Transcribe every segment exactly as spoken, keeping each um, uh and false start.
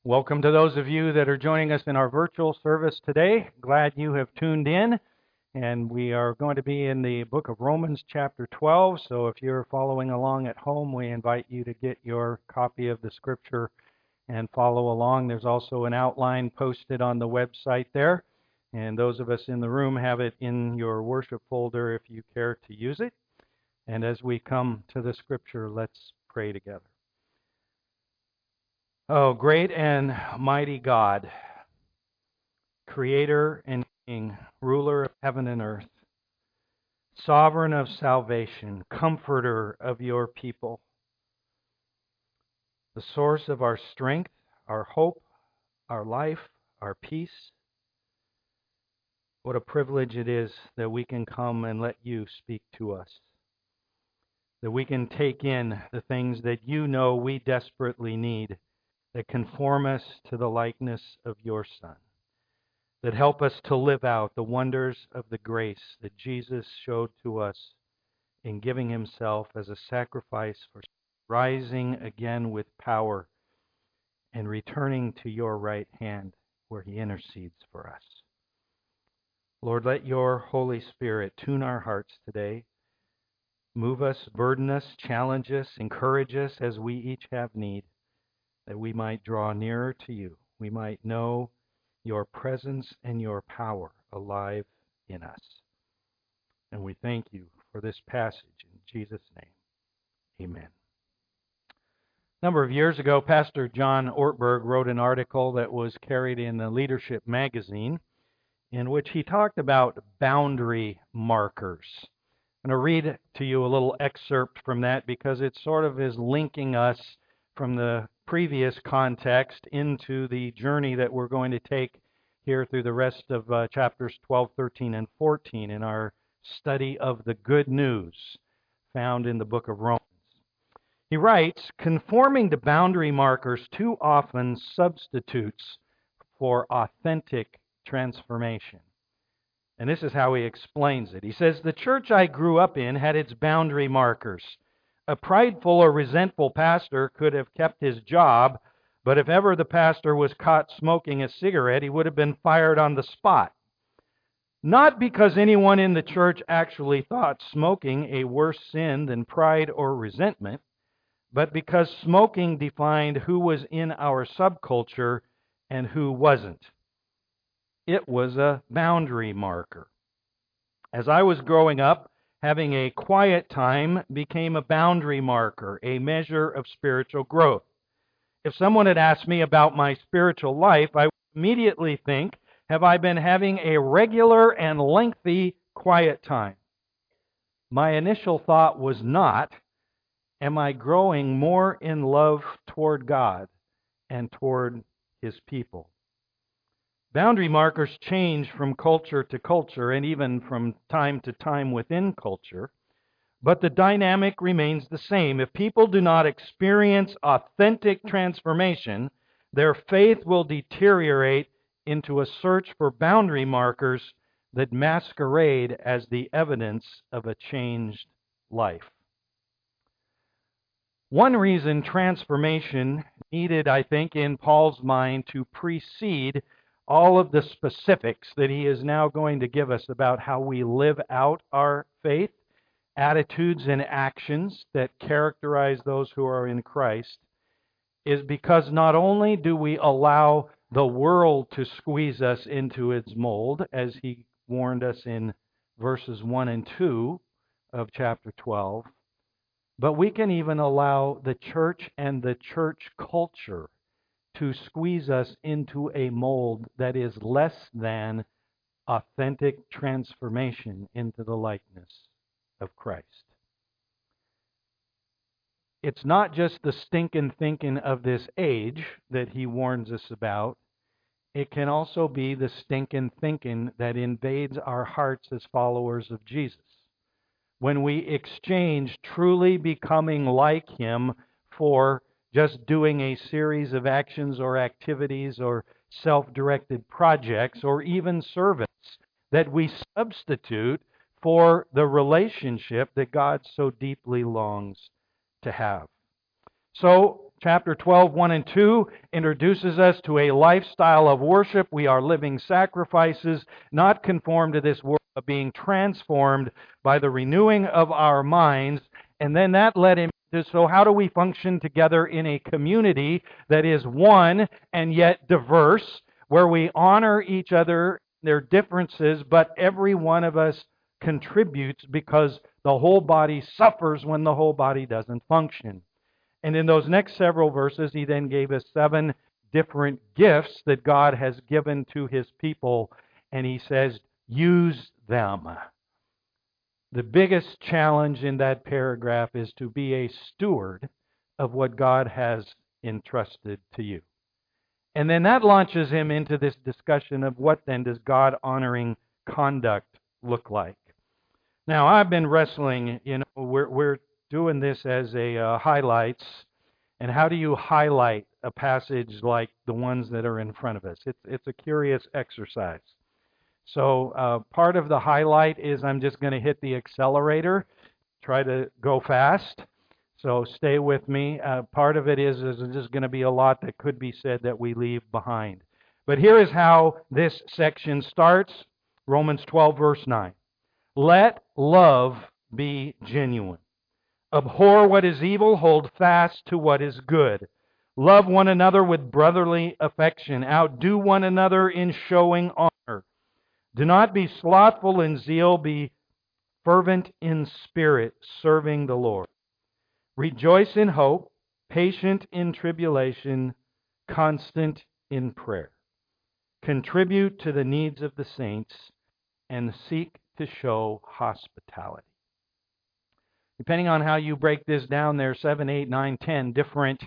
Welcome to those of you that are joining us in our virtual service today. Glad you have tuned in. And we are going to be in the book of Romans, chapter twelve. So if you're following along at home, we invite you to get your copy of the scripture and follow along. There's also an outline posted on the website there. And those of us in the room have it in your worship folder if you care to use it. And as we come to the scripture, let's pray together. Oh, great and mighty God, Creator and King, ruler of heaven and earth, sovereign of salvation, comforter of your people, the source of our strength, our hope, our life, our peace. What a privilege it is that we can come and let you speak to us, that we can take in the things that you know we desperately need, that conform us to the likeness of your Son, that help us to live out the wonders of the grace that Jesus showed to us in giving himself as a sacrifice for rising again with power and returning to your right hand where he intercedes for us. Lord, let your Holy Spirit tune our hearts today, move us, burden us, challenge us, encourage us as we each have need, that we might draw nearer to you. We might know your presence and your power alive in us. And we thank you for this passage in Jesus' name. Amen. A number of years ago, Pastor John Ortberg wrote an article that was carried in the Leadership magazine in which he talked about boundary markers. I'm going to read to you a little excerpt from that because it sort of is linking us from the previous context into the journey that we're going to take here through the rest of uh, chapters twelve, thirteen, and fourteen in our study of the good news found in the book of Romans. He writes, conforming to boundary markers too often substitutes for authentic transformation. And this is how he explains it. He says, the church I grew up in had its boundary markers. A prideful or resentful pastor could have kept his job, but if ever the pastor was caught smoking a cigarette, he would have been fired on the spot. Not because anyone in the church actually thought smoking a worse sin than pride or resentment, but because smoking defined who was in our subculture and who wasn't. It was a boundary marker. As I was growing up, having a quiet time became a boundary marker, a measure of spiritual growth. If someone had asked me about my spiritual life, I would immediately think, have I been having a regular and lengthy quiet time? My initial thought was not, am I growing more in love toward God and toward his people? Boundary markers change from culture to culture and even from time to time within culture, but the dynamic remains the same. If people do not experience authentic transformation, their faith will deteriorate into a search for boundary markers that masquerade as the evidence of a changed life. One reason transformation needed, I think, in Paul's mind to precede all of the specifics that he is now going to give us about how we live out our faith, attitudes and actions that characterize those who are in Christ, is because not only do we allow the world to squeeze us into its mold, as he warned us in verses one and two of chapter twelve, but we can even allow the church and the church culture to squeeze us into a mold that is less than authentic transformation into the likeness of Christ. It's not just the stinking thinking of this age that he warns us about. It can also be the stinking thinking that invades our hearts as followers of Jesus. When we exchange truly becoming like him for just doing a series of actions or activities or self-directed projects or even service, that we substitute for the relationship that God so deeply longs to have. So Chapter twelve, one and two introduces us to a lifestyle of worship. We are living sacrifices, not conformed to this world, but being transformed by the renewing of our minds. And then that led him to, so how do we function together in a community that is one and yet diverse, where we honor each other, their differences, but every one of us contributes because the whole body suffers when the whole body doesn't function. And in those next several verses, he then gave us seven different gifts that God has given to his people, and he says, use them. The biggest challenge in that paragraph is to be a steward of what God has entrusted to you. And then that launches him into this discussion of what then does God-honoring conduct look like. Now, I've been wrestling, you know, we're, we're doing this as a uh, highlights, and how do you highlight a passage like the ones that are in front of us? It's, it's a curious exercise. So uh, part of the highlight is I'm just going to hit the accelerator, try to go fast. So stay with me. Uh, part of it is, is there's just going to be a lot that could be said that we leave behind. But here is how this section starts. Romans twelve, verse nine. Let love be genuine. Abhor what is evil, hold fast to what is good. Love one another with brotherly affection. Outdo one another in showing honor. Do not be slothful in zeal, be fervent in spirit, serving the Lord. Rejoice in hope, patient in tribulation, constant in prayer. Contribute to the needs of the saints, and seek to show hospitality. Depending on how you break this down, there are seven, eight, nine, ten different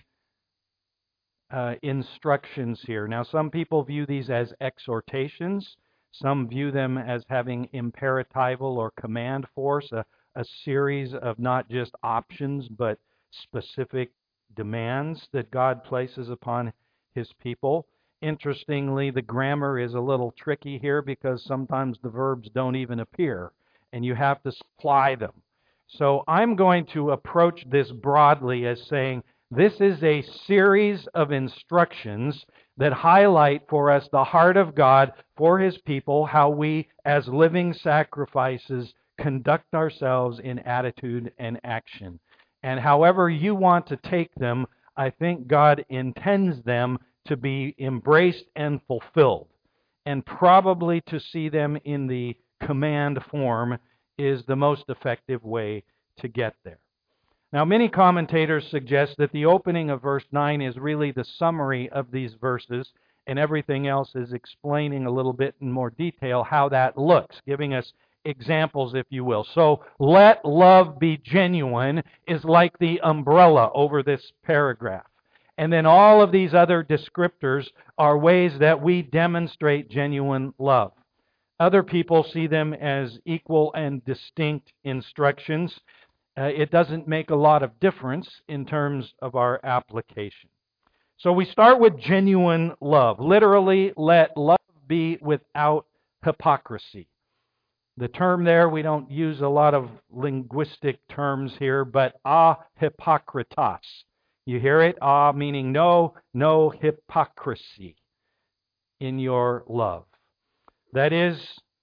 uh, instructions here. Now, some people view these as exhortations. Some view them as having imperatival or command force, a, a series of not just options, but specific demands that God places upon his people. Interestingly, the grammar is a little tricky here because sometimes the verbs don't even appear, and you have to supply them. So I'm going to approach this broadly as saying this is a series of instructions that highlight for us the heart of God for his people, how we as living sacrifices conduct ourselves in attitude and action. And however you want to take them, I think God intends them to be embraced and fulfilled. And probably to see them in the command form is the most effective way to get there. Now, many commentators suggest that the opening of verse nine is really the summary of these verses, and everything else is explaining a little bit in more detail how that looks, giving us examples, if you will. So, let love be genuine is like the umbrella over this paragraph. And then all of these other descriptors are ways that we demonstrate genuine love. Other people see them as equal and distinct instructions. Uh, it doesn't make a lot of difference in terms of our application. So we start with genuine love. Literally, let love be without hypocrisy. The term there, we don't use a lot of linguistic terms here, but ahypocritos. You hear it? Ah, meaning no, no hypocrisy in your love. That is,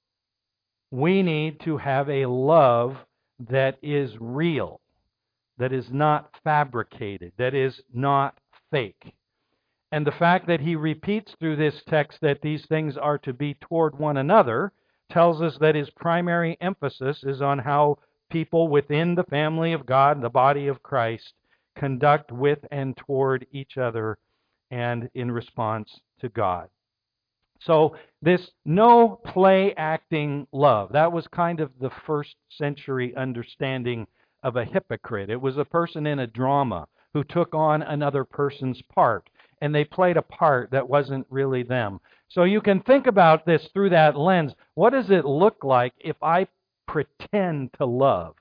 we need to have a love that is real, that is not fabricated, that is not fake. And the fact that he repeats through this text that these things are to be toward one another tells us that his primary emphasis is on how people within the family of God, the body of Christ, conduct with and toward each other and in response to God. So this no play acting love, that was kind of the first century understanding of a hypocrite. It was a person in a drama who took on another person's part, and they played a part that wasn't really them. So you can think about this through that lens. What does it look like if I pretend to love?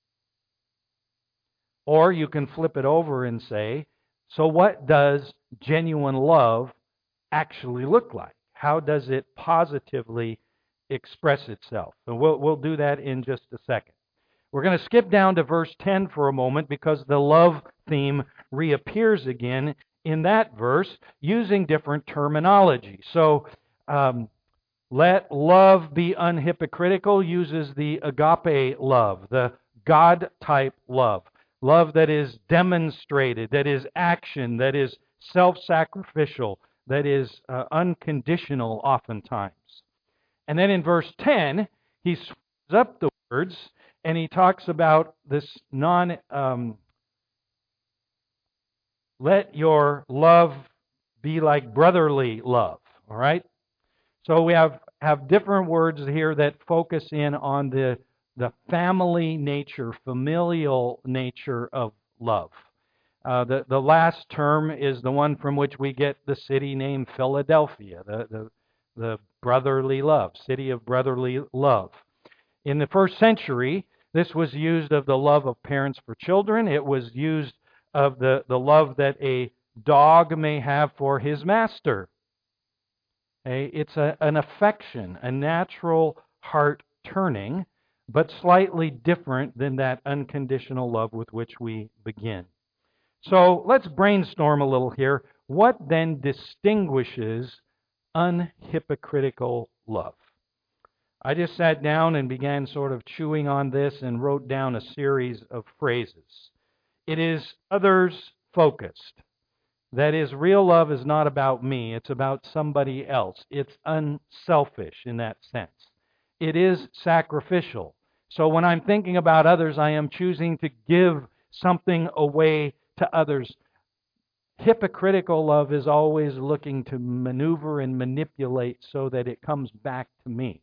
Or you can flip it over and say, so what does genuine love actually look like? How does it positively express itself? And we'll, we'll do that in just a second. We're going to skip down to verse ten for a moment because the love theme reappears again in that verse using different terminology. So, um, let love be unhypocritical uses the agape love, the God-type love. Love that is demonstrated, that is action, that is self-sacrificial, that is uh, unconditional oftentimes. And then in verse ten, he switches up the words and he talks about this non, um, let your love be like brotherly love, all right? So we have, have different words here that focus in on the, the family nature, familial nature of love. Uh, the, the last term is the one from which we get the city name Philadelphia, the, the, the brotherly love, city of brotherly love. In the first century, this was used of the love of parents for children. It was used of the, the love that a dog may have for his master. It's a, an affection, a natural heart turning, but slightly different than that unconditional love with which we begin. So let's brainstorm a little here. What then distinguishes unhypocritical love? I just sat down and began sort of chewing on this and wrote down a series of phrases. It is others focused. That is, real love is not about me, it's about somebody else. It's unselfish in that sense. It is sacrificial. So when I'm thinking about others, I am choosing to give something away to others. Hypocritical love is always looking to maneuver and manipulate so that it comes back to me.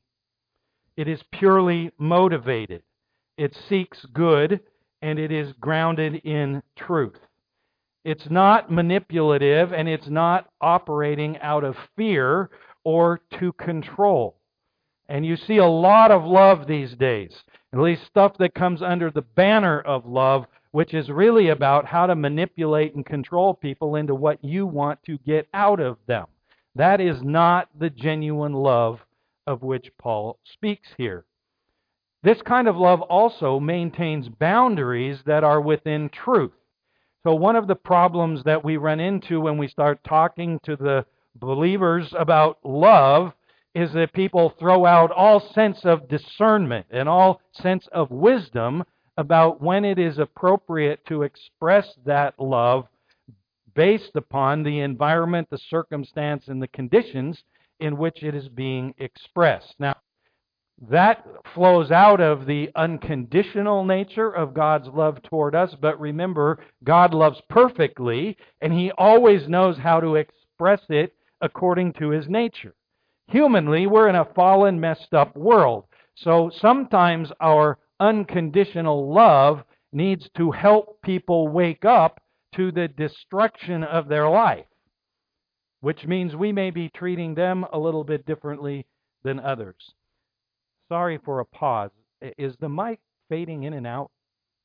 It is purely motivated. It seeks good, and it is grounded in truth. It's not manipulative, and it's not operating out of fear or to control. And you see a lot of love these days, at least stuff that comes under the banner of love, which is really about how to manipulate and control people into what you want to get out of them. That is not the genuine love of which Paul speaks here. This kind of love also maintains boundaries that are within truth. So one of the problems that we run into when we start talking to the believers about love is that people throw out all sense of discernment and all sense of wisdom about when it is appropriate to express that love based upon the environment, the circumstance, and the conditions in which it is being expressed. Now, that flows out of the unconditional nature of God's love toward us, but remember, God loves perfectly, and He always knows how to express it according to His nature. Humanly, we're in a fallen, messed up world, so sometimes our unconditional love needs to help people wake up to the destruction of their life, which means we may be treating them a little bit differently than others. Sorry for a pause. Is the mic fading in and out?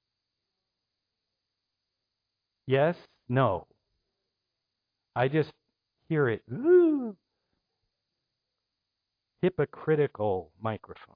Yes? No? I just hear it. Ooh. Hypocritical microphone.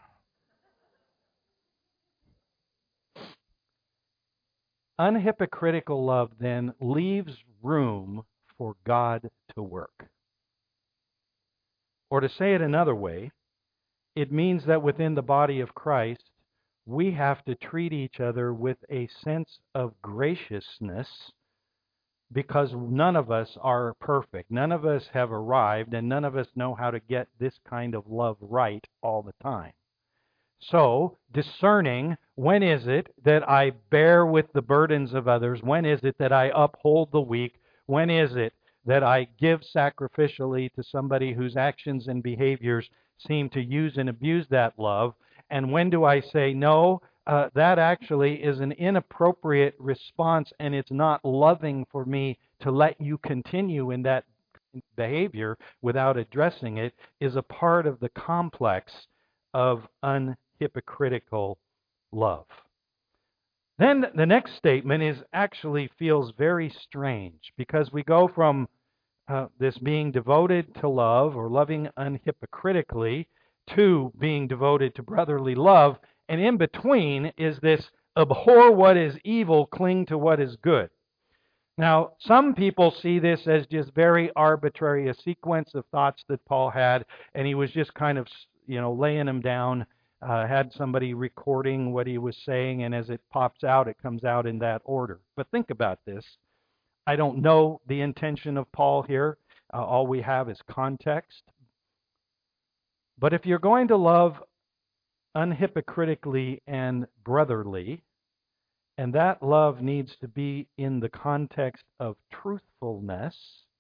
Unhypocritical love then leaves room for God to work. Or to say it another way, it means that within the body of Christ, we have to treat each other with a sense of graciousness because none of us are perfect. None of us have arrived, and none of us know how to get this kind of love right all the time. So, discerning, when is it that I bear with the burdens of others? When is it that I uphold the weak? When is it that I give sacrificially to somebody whose actions and behaviors seem to use and abuse that love? And when do I say, no, uh, that actually is an inappropriate response and it's not loving for me to let you continue in that behavior without addressing it, is a part of the complex of unhypocritical love. Then the next statement is actually feels very strange because we go from uh, this being devoted to love or loving unhypocritically to being devoted to brotherly love, And in between is this abhor what is evil, cling to what is good. Now, some people see this as just very arbitrary, a sequence of thoughts that Paul had, and he was just kind of, you know, laying them down, uh, had somebody recording what he was saying, and as it pops out, it comes out in that order. But think about this. I don't know the intention of Paul here. Uh, all we have is context. But if you're going to love unhypocritically and brotherly, and that love needs to be in the context of truthfulness,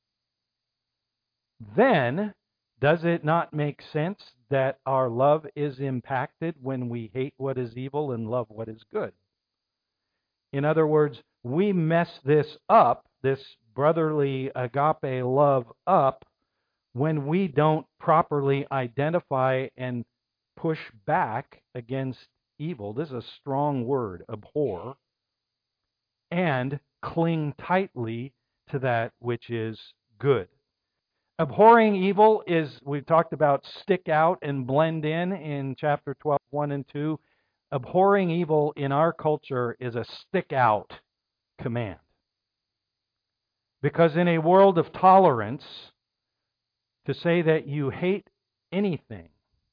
then does it not make sense that our love is impacted when we hate what is evil and love what is good? In other words, we mess this up, this brotherly agape love up, when we don't properly identify and push back against evil. This is a strong word, abhor, and cling tightly to that which is good. Abhorring evil is, we've talked about stick out and blend in in chapter twelve, one and two. Abhorring evil in our culture is a stick out command. Because in a world of tolerance, to say that you hate anything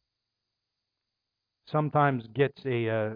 sometimes gets a uh,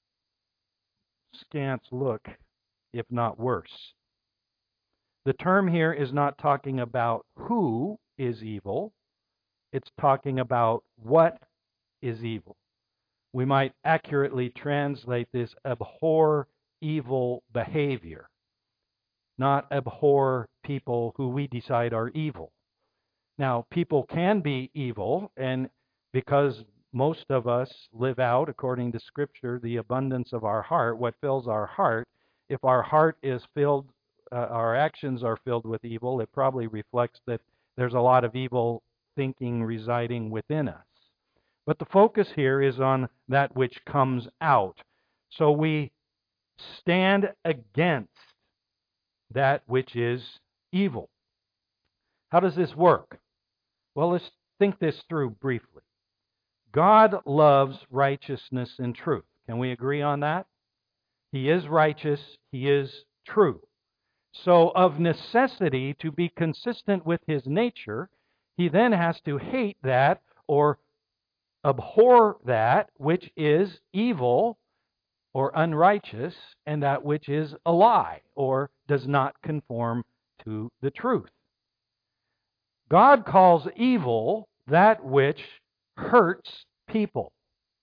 scant look, if not worse. The term here is not talking about who is evil. It's talking about what is evil. We might accurately translate this abhor evil behavior, not abhor people who we decide are evil. Now, people can be evil, and because most of us live out, according to Scripture, the abundance of our heart, what fills our heart, if our heart is filled, uh, our actions are filled with evil, it probably reflects that there's a lot of evil thinking residing within us. But the focus here is on that which comes out. So we stand against that which is evil. How does this work? Well, let's think this through briefly. God loves righteousness and truth. Can we agree on that? He is righteous. He is true. So, of necessity, to be consistent with his nature, he then has to hate that or abhor that which is evil or unrighteous and that which is a lie or does not conform to the truth. God calls evil that which hurts people.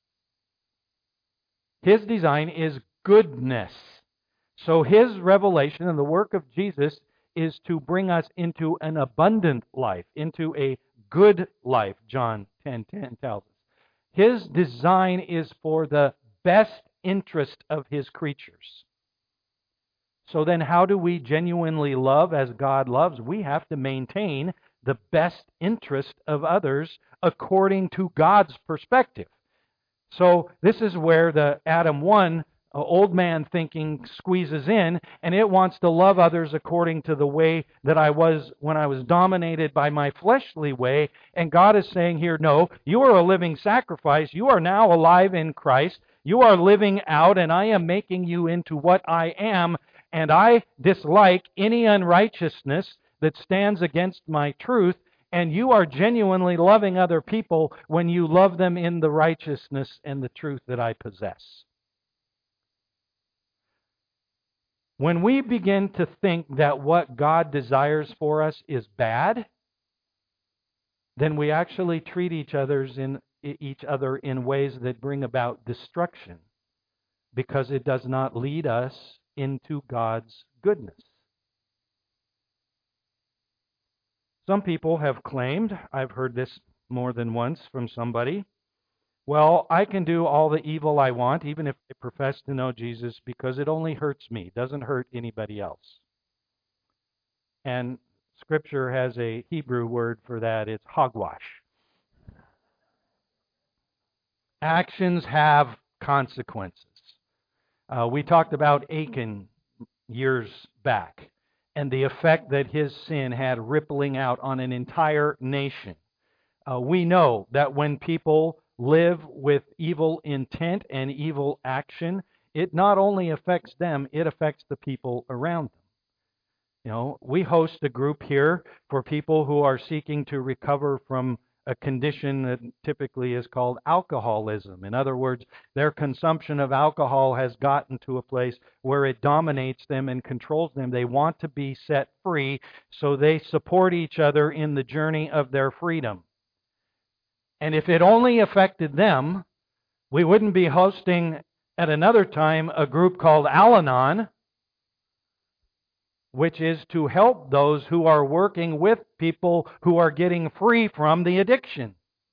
His design is goodness. So his revelation and the work of Jesus is to bring us into an abundant life, into a good life, John ten ten tells us. His design is for the best interest of his creatures. So then how do we genuinely love as God loves? We have to maintain the best interest of others according to God's perspective. So this is where the Adam one uh, old man thinking squeezes in, and it wants to love others according to the way that I was when I was dominated by my fleshly way. And God is saying here, no, you are a living sacrifice. You are now alive in Christ. You are living out, and I am making you into what I am. And I dislike any unrighteousness that stands against my truth, and you are genuinely loving other people when you love them in the righteousness and the truth that I possess. When we begin to think that what God desires for us is bad, then we actually treat each other's in each other in ways that bring about destruction, because it does not lead us into God's goodness. Some people have claimed, I've heard this more than once from somebody, well, I can do all the evil I want, even if I profess to know Jesus, because it only hurts me. It doesn't hurt anybody else. And Scripture has a Hebrew word for that. It's hogwash. Actions have consequences. Uh, we talked about Achan years back, and the effect that his sin had rippling out on an entire nation. Uh, we know that when people live with evil intent and evil action, it not only affects them, it affects the people around them. You know, we host a group here for people who are seeking to recover from a condition that typically is called alcoholism. In other words, their consumption of alcohol has gotten to a place where it dominates them and controls them. They want to be set free, so they support each other in the journey of their freedom. And if it only affected them, we wouldn't be hosting at another time a group called Al-Anon, which is to help those who are working with people who are getting free from the addiction.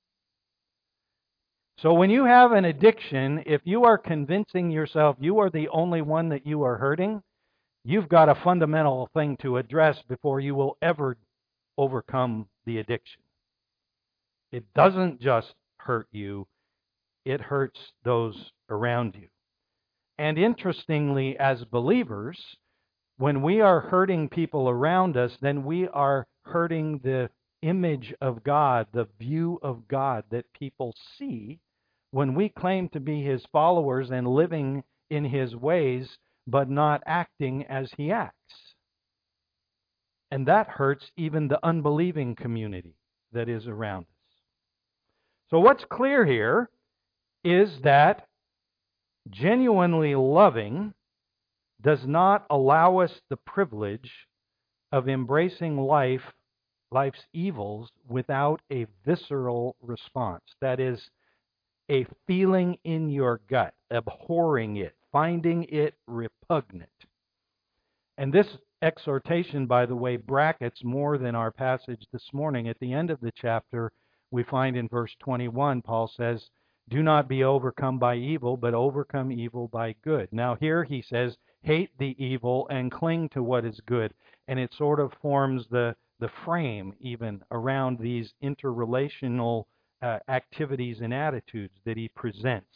So when you have an addiction, if you are convincing yourself you are the only one that you are hurting, you've got a fundamental thing to address before you will ever overcome the addiction. It doesn't just hurt you, it hurts those around you. And interestingly, as believers, when we are hurting people around us, then we are hurting the image of God, the view of God that people see when we claim to be His followers and living in His ways, but not acting as He acts. And that hurts even the unbelieving community that is around us. So what's clear here is that genuinely loving does not allow us the privilege of embracing life, life's evils without a visceral response. That is, a feeling in your gut, abhorring it, finding it repugnant. And this exhortation, by the way, brackets more than our passage this morning. At the end of the chapter, we find in verse twenty-one, Paul says, "Do not be overcome by evil, but overcome evil by good." Now here he says, hate the evil and cling to what is good. And it sort of forms the, the frame even around these interrelational uh, activities and attitudes that he presents.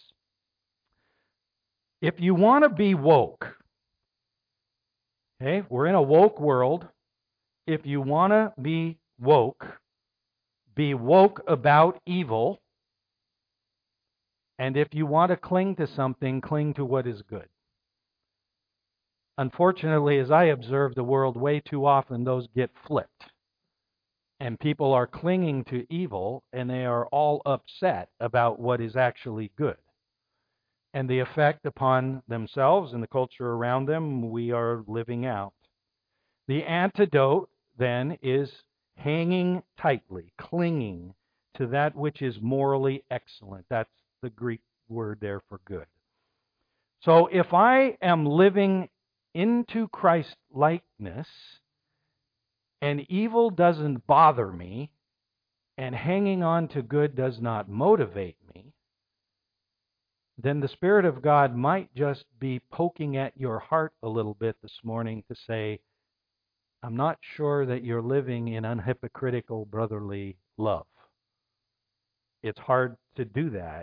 If you want to be woke, okay, we're in a woke world. If you want to be woke, be woke about evil. And if you want to cling to something, cling to what is good. Unfortunately, as I observe the world, way too often those get flipped. And people are clinging to evil, and they are all upset about what is actually good. And the effect upon themselves and the culture around them, we are living out. The antidote, then, is hanging tightly, clinging to that which is morally excellent. That's the Greek word there for good. So if I am living into Christ likeness, and evil doesn't bother me, and hanging on to good does not motivate me, then the Spirit of God might just be poking at your heart a little bit this morning to say, I'm not sure that you're living in unhypocritical brotherly love. It's hard to do that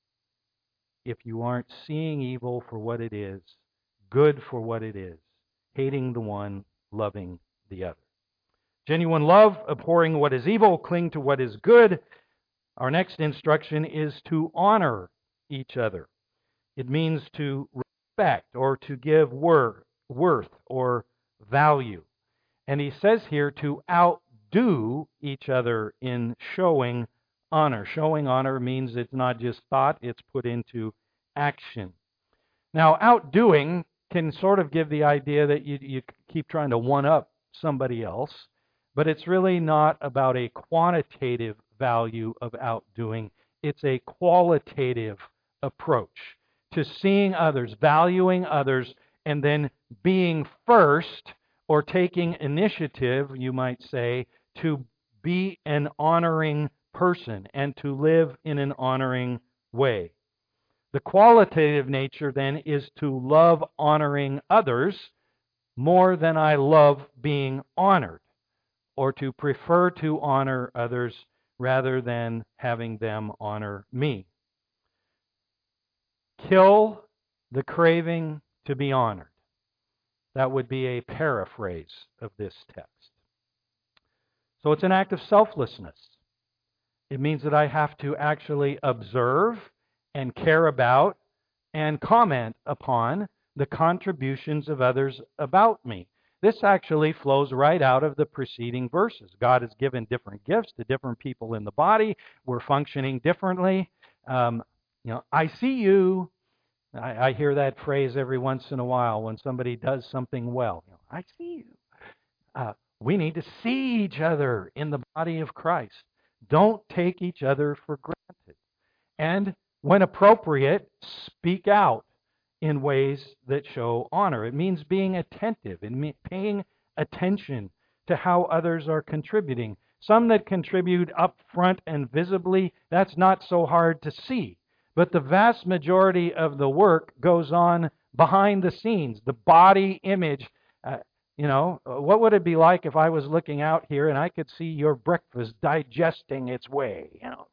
if you aren't seeing evil for what it is, good for what it is, hating the one, loving the other. Genuine love, abhorring what is evil, cling to what is good. Our next instruction is to honor each other. It means to respect or to give worth, worth or value. And he says here to outdo each other in showing honor. Showing honor means it's not just thought, it's put into action. Now, outdoing can sort of give the idea that you, you keep trying to one-up somebody else. But it's really not about a quantitative value of outdoing. It's a qualitative approach to seeing others, valuing others, and then being first or taking initiative, you might say, to be an honoring person and to live in an honoring way. The qualitative nature then is to love honoring others more than I love being honored, or to prefer to honor others rather than having them honor me. Kill the craving to be honored. That would be a paraphrase of this text. So it's an act of selflessness. It means that I have to actually observe and care about and comment upon the contributions of others about me. This actually flows right out of the preceding verses. God has given different gifts to different people in the body. We're functioning differently. Um, you know, I see you. I, I hear that phrase every once in a while when somebody does something well. You know, I see you. Uh, we need to see each other in the body of Christ. Don't take each other for granted. And when appropriate, speak out in ways that show honor. It means being attentive and paying attention to how others are contributing. Some that contribute up front and visibly, that's not so hard to see. But the vast majority of the work goes on behind the scenes, the body image. Uh, you know, what would it be like if I was looking out here and I could see your breakfast digesting its way? You know,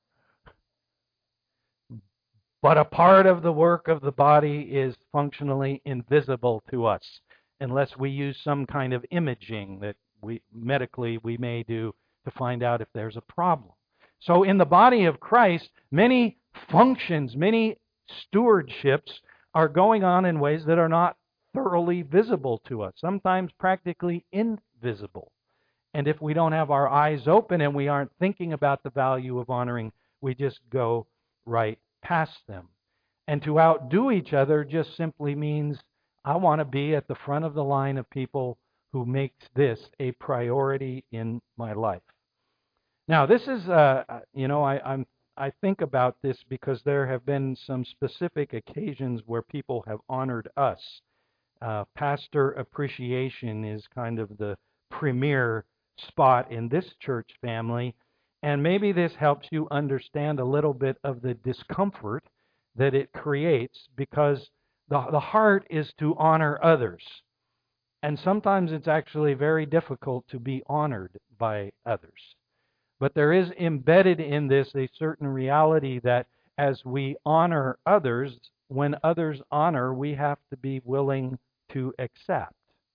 but a part of the work of the body is functionally invisible to us unless we use some kind of imaging that we medically we may do to find out if there's a problem. So in the body of Christ, many functions, many stewardships are going on in ways that are not thoroughly visible to us, sometimes practically invisible. And if we don't have our eyes open and we aren't thinking about the value of honoring, we just go right past them. And to outdo each other just simply means I want to be at the front of the line of people who makes this a priority in my life. Now, this is, uh, you know, I, I'm I think about this because there have been some specific occasions where people have honored us. Uh, pastor appreciation is kind of the premier spot in this church family. And maybe this helps you understand a little bit of the discomfort that it creates because the, the heart is to honor others. And sometimes it's actually very difficult to be honored by others. But there is embedded in this a certain reality that as we honor others, when others honor, we have to be willing to accept.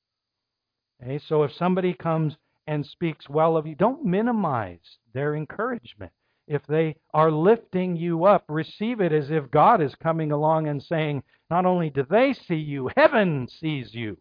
Okay, so if somebody comes and speaks well of you, don't minimize their encouragement. If they are lifting you up, receive it as if God is coming along and saying, not only do they see you, heaven sees you,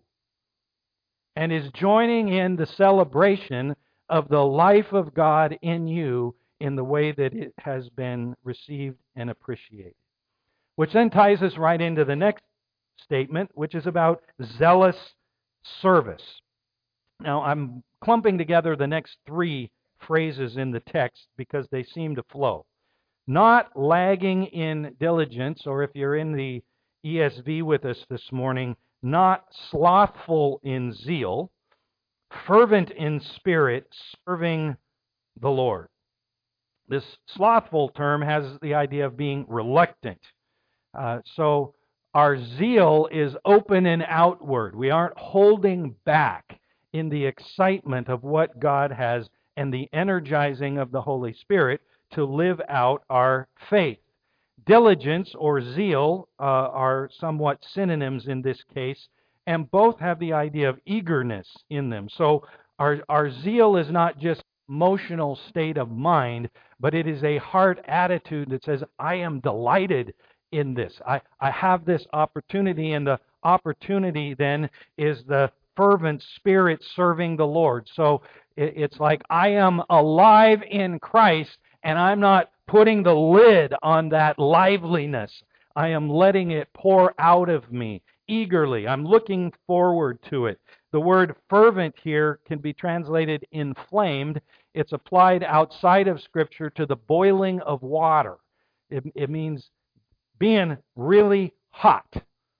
and is joining in the celebration of the life of God in you in the way that it has been received and appreciated. Which then ties us right into the next statement, which is about zealous service. Now, I'm clumping together the next three phrases in the text because they seem to flow. Not lagging in diligence, or if you're in the E S V with us this morning, not slothful in zeal, fervent in spirit, serving the Lord. This slothful term has the idea of being reluctant. Uh, so our zeal is open and outward. We aren't holding back in the excitement of what God has and the energizing of the Holy Spirit to live out our faith. Diligence or zeal uh, are somewhat synonyms in this case, and both have the idea of eagerness in them. So our, our zeal is not just emotional state of mind, but it is a heart attitude that says, I am delighted in this. I, I have this opportunity, and the opportunity then is the fervent spirit serving the Lord. So it, it's like I am alive in Christ, and I'm not putting the lid on that liveliness. I am letting it pour out of me eagerly. I'm looking forward to it. The word fervent here can be translated inflamed. It's applied outside of Scripture to the boiling of water. It, it means being really hot.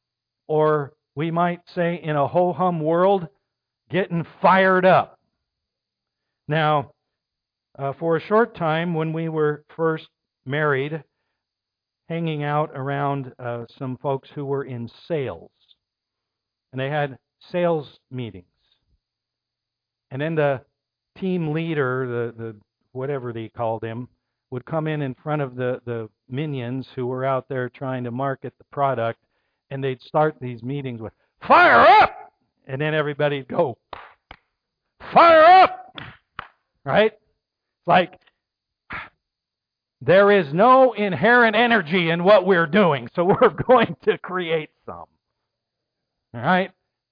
Or we might say in a ho-hum world, getting fired up. Now, uh, for a short time when we were first married, hanging out around uh, some folks who were in sales. And they had sales meetings. And then the team leader, the, the whatever they called him, would come in in front of the, the minions who were out there trying to market the product, and they'd start these meetings with, fire up! And then everybody'd go, fire up! Right? It's like, There is no inherent energy in what we're doing, so we're going to create some. All right?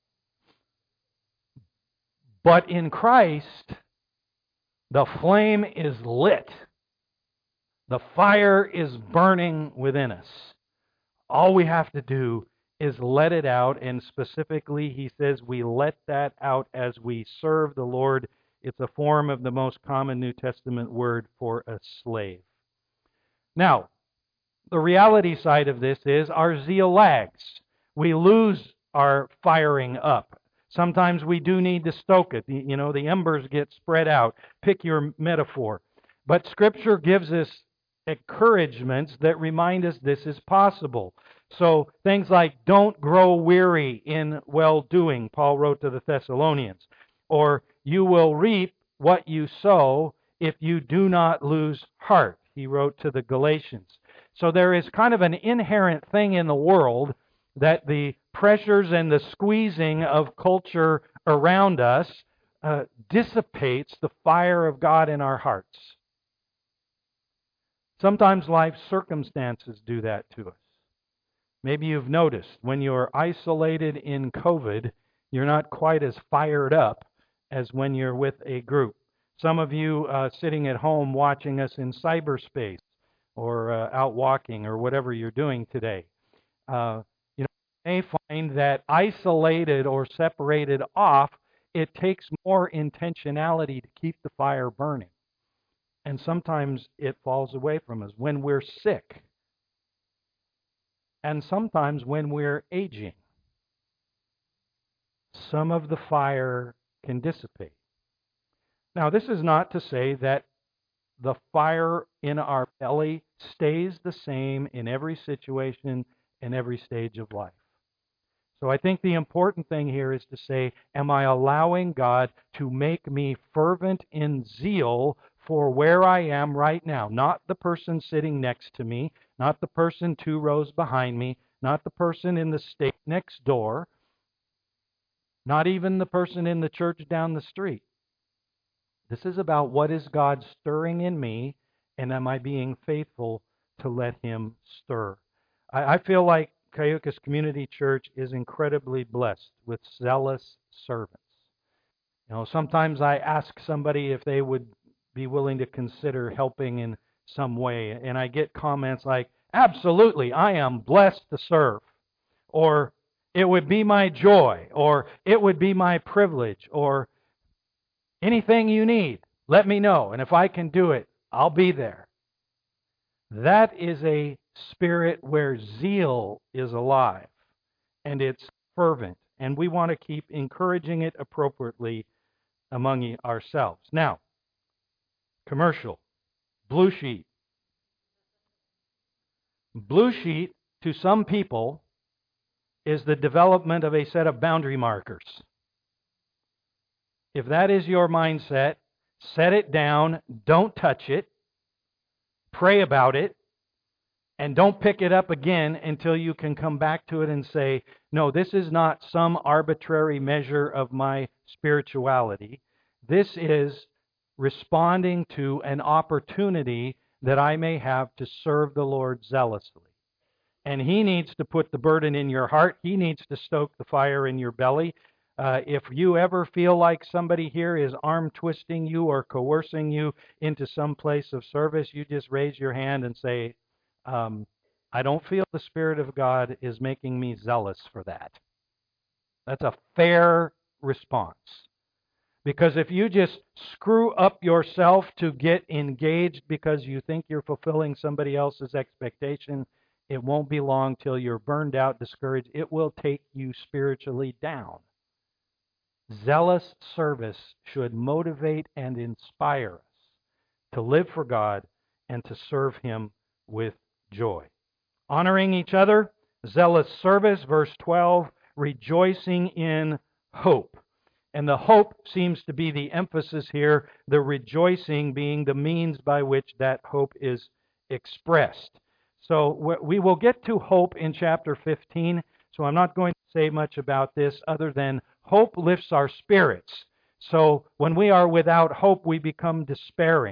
But in Christ, the flame is lit. The fire is burning within us. All we have to do is let it out, and specifically, he says we let that out as we serve the Lord. It's a form of the most common New Testament word for a slave. Now, the reality side of this is our zeal lags. We lose our firing up. Sometimes we do need to stoke it. You know, the embers get spread out. Pick your metaphor. But Scripture gives us encouragements that remind us this is possible. So things like, don't grow weary in well-doing, Paul wrote to the Thessalonians. Or, you will reap what you sow if you do not lose heart, he wrote to the Galatians. So there is kind of an inherent thing in the world that the pressures and the squeezing of culture around us uh, dissipates the fire of God in our hearts. Sometimes life circumstances do that to us. Maybe you've noticed when you're isolated in COVID, you're not quite as fired up as when you're with a group. Some of you uh, sitting at home watching us in cyberspace or uh, out walking or whatever you're doing today, uh, you know, you may find that isolated or separated off, it takes more intentionality to keep the fire burning. And sometimes it falls away from us when we're sick. And sometimes when we're aging. Some of the fire can dissipate. Now, this is not to say that the fire in our belly stays the same in every situation, in every stage of life. So I think the important thing here is to say, am I allowing God to make me fervent in zeal for where I am right now? Not the person sitting next to me, not the person two rows behind me, not the person in the state next door, not even the person in the church down the street. This is about what is God stirring in me, and am I being faithful to let Him stir? I, I feel like Cayucas Community Church is incredibly blessed with zealous servants. You know, sometimes I ask somebody if they would be willing to consider helping in some way, and I get comments like, absolutely, I am blessed to serve, or it would be my joy, or it would be my privilege, or anything you need, let me know, and if I can do it, I'll be there. That is a spirit where zeal is alive, and it's fervent, and we want to keep encouraging it appropriately among ourselves. Now, commercial, Blue Sheet. Blue Sheet, to some people, is the development of a set of boundary markers. If that is your mindset, set it down, don't touch it, pray about it, and don't pick it up again until you can come back to it and say, no, this is not some arbitrary measure of my spirituality. This is responding to an opportunity that I may have to serve the Lord zealously. And He needs to put the burden in your heart. He needs to stoke the fire in your belly. Uh, if you ever feel like somebody here is arm twisting you or coercing you into some place of service, you just raise your hand and say, um, I don't feel the Spirit of God is making me zealous for that. That's a fair response. Because if you just screw up yourself to get engaged because you think you're fulfilling somebody else's expectation, it won't be long till you're burned out, discouraged. It will take you spiritually down. Zealous service should motivate and inspire us to live for God and to serve Him with joy. Honoring each other, zealous service, verse twelve, rejoicing in hope. And the hope seems to be the emphasis here, the rejoicing being the means by which that hope is expressed. So we will get to hope in chapter fifteen, so I'm not going to say much about this other than hope lifts our spirits. So when we are without hope, we become despairing.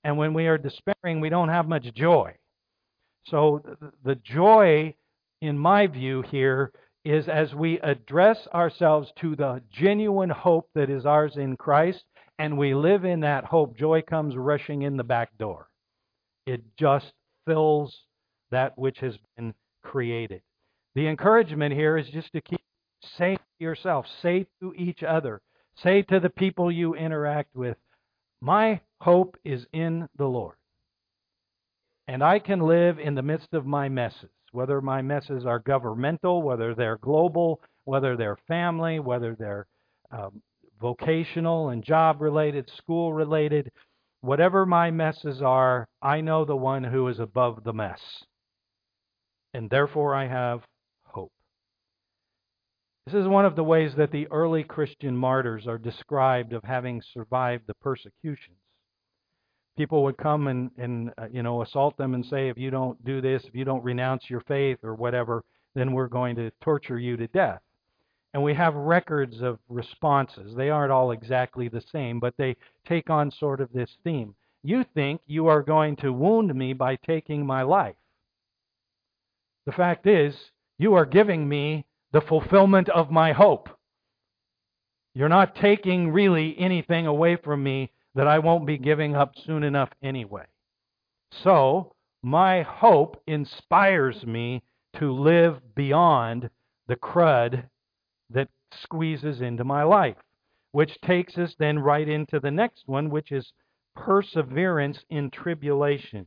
And when we are despairing, we don't have much joy. So th- the joy, in my view here, is as we address ourselves to the genuine hope that is ours in Christ, and we live in that hope, joy comes rushing in the back door. It just fills that which has been created. The encouragement here is just to keep saying to yourself, say to each other, say to the people you interact with, my hope is in the Lord. And I can live in the midst of my messes, whether my messes are governmental, whether they're global, whether they're family, whether they're um, vocational and job related, school related. Whatever my messes are, I know the one who is above the mess. And therefore I have hope. This is one of the ways that the early Christian martyrs are described of having survived the persecutions. People would come and, and uh, you know, assault them and say, if you don't do this, if you don't renounce your faith or whatever, then we're going to torture you to death. And we have records of responses. They aren't all exactly the same, but they take on sort of this theme. You think you are going to wound me by taking my life. The fact is, you are giving me the fulfillment of my hope. You're not taking really anything away from me that I won't be giving up soon enough anyway. So, my hope inspires me to live beyond the crud that squeezes into my life, which takes us then right into the next one, which is perseverance in tribulation.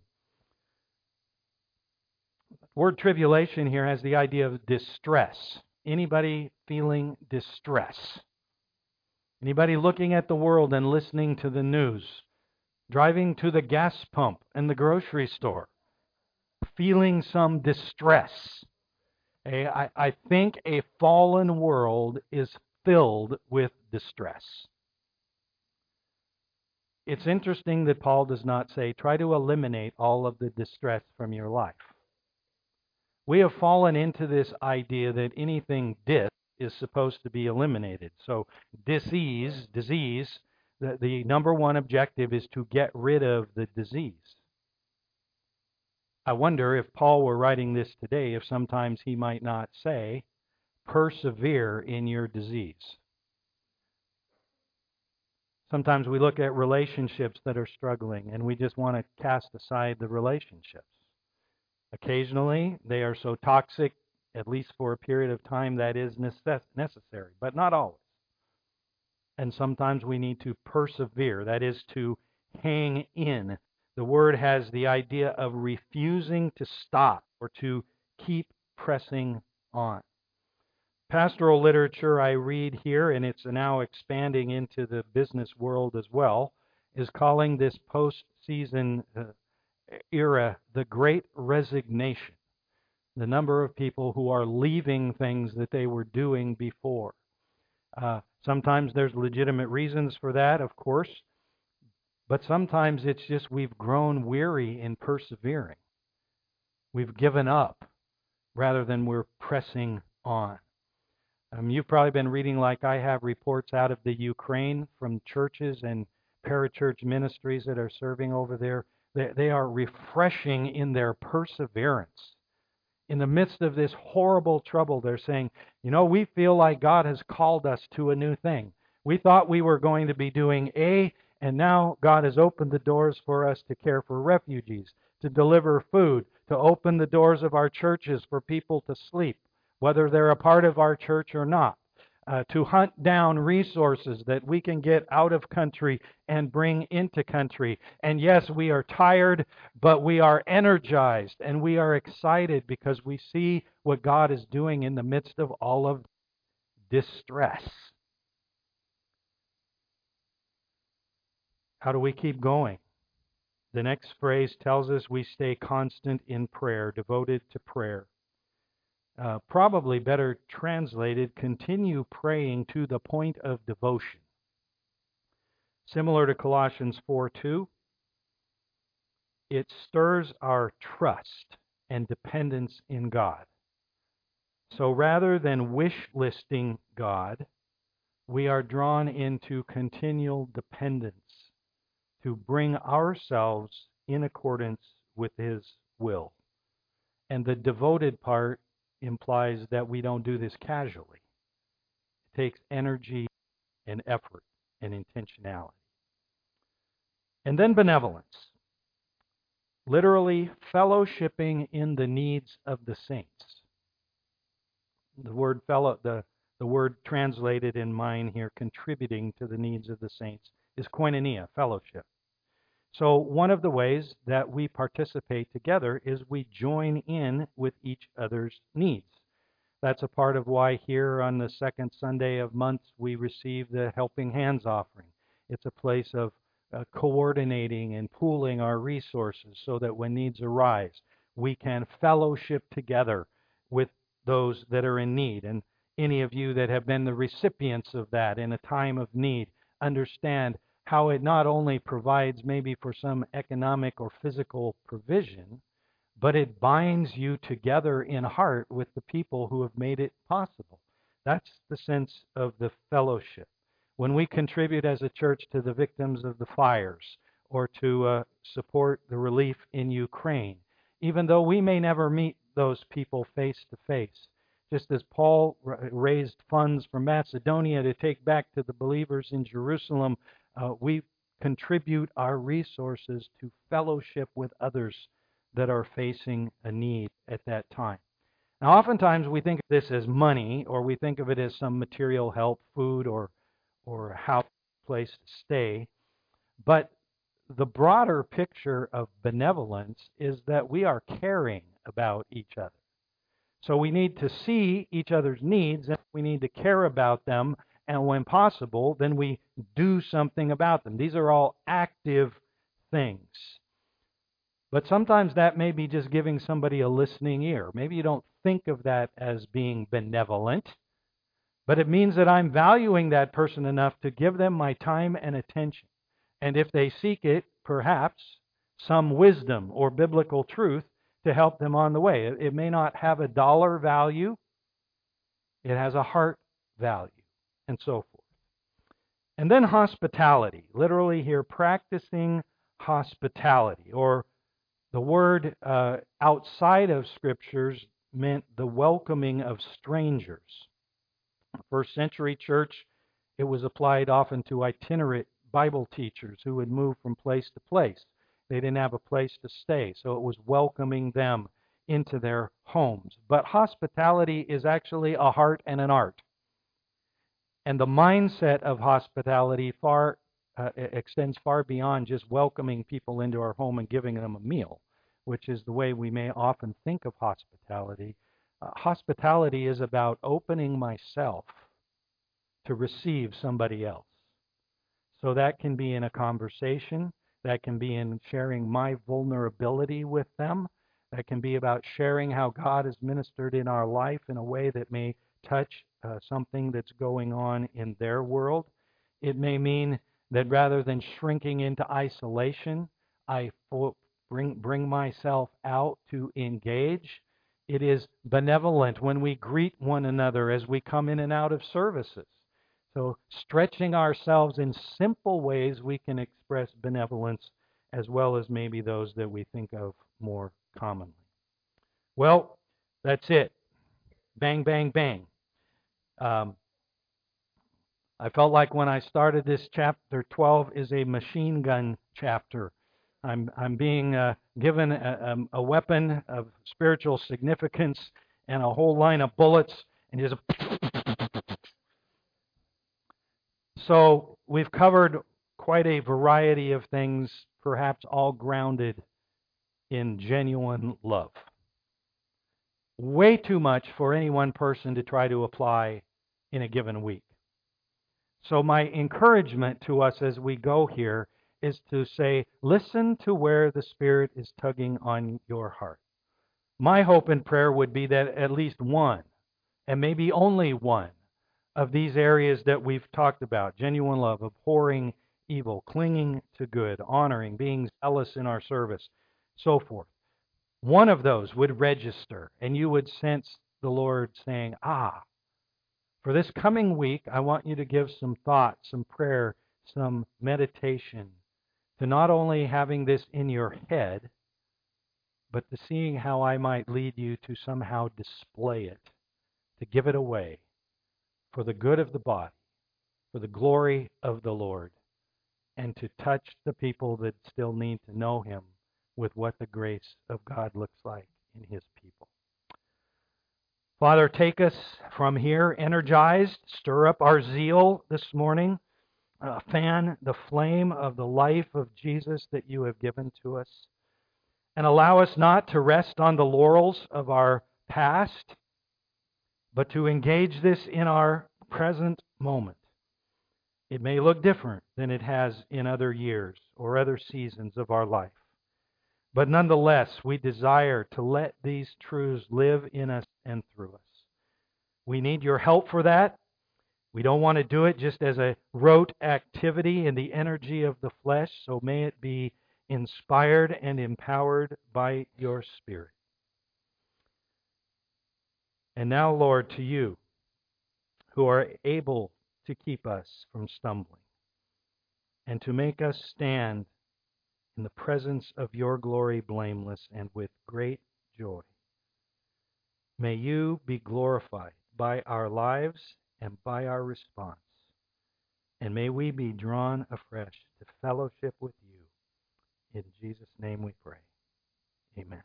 The word tribulation here has the idea of distress. Anybody feeling distress? Anybody looking at the world and listening to the news? Driving to the gas pump and the grocery store? Feeling some distress? I, I think a fallen world is filled with distress. It's interesting that Paul does not say, try to eliminate all of the distress from your life. We have fallen into this idea that anything dis is supposed to be eliminated. So disease, disease, the, the number one objective is to get rid of the disease. I wonder if Paul were writing this today, if sometimes he might not say, persevere in your disease. Sometimes we look at relationships that are struggling and we just want to cast aside the relationships. Occasionally, they are so toxic, at least for a period of time, that is necess- necessary, but not always. And sometimes we need to persevere, that is to hang in. The word has the idea of refusing to stop or to keep pressing on. Pastoral literature I read here, and it's now expanding into the business world as well, is calling this post-season uh, era the Great Resignation. The number of people who are leaving things that they were doing before. Uh, sometimes there's legitimate reasons for that, of course, but sometimes it's just we've grown weary in persevering. We've given up rather than we're pressing on. Um, you've probably been reading, like I have, reports out of the Ukraine from churches and parachurch ministries that are serving over there. They, they are refreshing in their perseverance. In the midst of this horrible trouble, they're saying, you know, we feel like God has called us to a new thing. We thought we were going to be doing A, and now God has opened the doors for us to care for refugees, to deliver food, to open the doors of our churches for people to sleep, whether they're a part of our church or not, uh, to hunt down resources that we can get out of country and bring into country. And yes, we are tired, but we are energized and we are excited because we see what God is doing in the midst of all of distress. How do we keep going? The next phrase tells us we stay constant in prayer, devoted to prayer. Uh, probably better translated, continue praying to the point of devotion. Similar to Colossians four two, it stirs our trust and dependence in God. So rather than wish listing God, we are drawn into continual dependence, to bring ourselves in accordance with His will. And the devoted part implies that we don't do this casually. It takes energy and effort and intentionality. And then benevolence. Literally, fellowshipping in the needs of the saints. The word fellow, the, the word translated in mine here, contributing to the needs of the saints, is koinonia, fellowship. So one of the ways that we participate together is we join in with each other's needs. That's a part of why here on the second Sunday of months we receive the Helping Hands offering. It's a place of uh, coordinating and pooling our resources so that when needs arise, we can fellowship together with those that are in need. And any of you that have been the recipients of that in a time of need understand how it not only provides maybe for some economic or physical provision, but it binds you together in heart with the people who have made it possible. That's the sense of the fellowship. When we contribute as a church to the victims of the fires or to uh, support the relief in Ukraine, even though we may never meet those people face to face, just as Paul raised funds from Macedonia to take back to the believers in Jerusalem, uh, we contribute our resources to fellowship with others that are facing a need at that time. Now, oftentimes we think of this as money, or we think of it as some material help, food, or or house, place to stay. But the broader picture of benevolence is that we are caring about each other. So we need to see each other's needs, and we need to care about them, and when possible, then we do something about them. These are all active things. But sometimes that may be just giving somebody a listening ear. Maybe you don't think of that as being benevolent, but it means that I'm valuing that person enough to give them my time and attention. And if they seek it, perhaps some wisdom or biblical truth to help them on the way. It may not have a dollar value. It has a heart value, and so forth. And then hospitality. Literally here, practicing hospitality, or the word uh, outside of Scriptures meant the welcoming of strangers. First century church, it was applied often to itinerant Bible teachers who would move from place to place. They didn't have a place to stay, so it was welcoming them into their homes. But hospitality is actually a heart and an art. And the mindset of hospitality far uh, extends far beyond just welcoming people into our home and giving them a meal, which is the way we may often think of hospitality. Uh, hospitality is about opening myself to receive somebody else. So that can be in a conversation. That can be in sharing my vulnerability with them. That can be about sharing how God has ministered in our life in a way that may touch uh, something that's going on in their world. It may mean that rather than shrinking into isolation, I bring, bring myself out to engage. It is benevolent when we greet one another as we come in and out of services. So stretching ourselves in simple ways, we can express benevolence as well as maybe those that we think of more commonly. Well, that's it. Bang, bang, bang. Um, I felt like when I started this chapter twelve is a machine gun chapter. I'm I'm being uh, given a, a weapon of spiritual significance and a whole line of bullets, and just. So we've covered quite a variety of things, perhaps all grounded in genuine love. Way too much for any one person to try to apply in a given week. So my encouragement to us as we go here is to say, listen to where the Spirit is tugging on your heart. My hope and prayer would be that at least one, and maybe only one, of these areas that we've talked about, genuine love, abhorring evil, clinging to good, honoring, being zealous in our service, so forth. One of those would register, and you would sense the Lord saying, ah, for this coming week, I want you to give some thought, some prayer, some meditation to not only having this in your head, but to seeing how I might lead you to somehow display it, to give it away for the good of the body, for the glory of the Lord, and to touch the people that still need to know Him with what the grace of God looks like in His people. Father, take us from here energized, stir up our zeal this morning, uh, fan the flame of the life of Jesus that you have given to us, and allow us not to rest on the laurels of our past, but to engage this in our present moment. It may look different than it has in other years or other seasons of our life. But nonetheless, we desire to let these truths live in us and through us. We need your help for that. We don't want to do it just as a rote activity in the energy of the flesh, so may it be inspired and empowered by your Spirit. And now, Lord, to you, who are able to keep us from stumbling and to make us stand in the presence of your glory blameless and with great joy. May you be glorified by our lives and by our response. And may we be drawn afresh to fellowship with you. In Jesus' name we pray. Amen.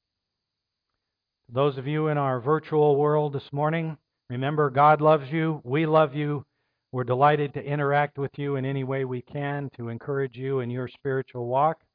Those of you in our virtual world this morning, remember God loves you. We love you. We're delighted to interact with you in any way we can to encourage you in your spiritual walk.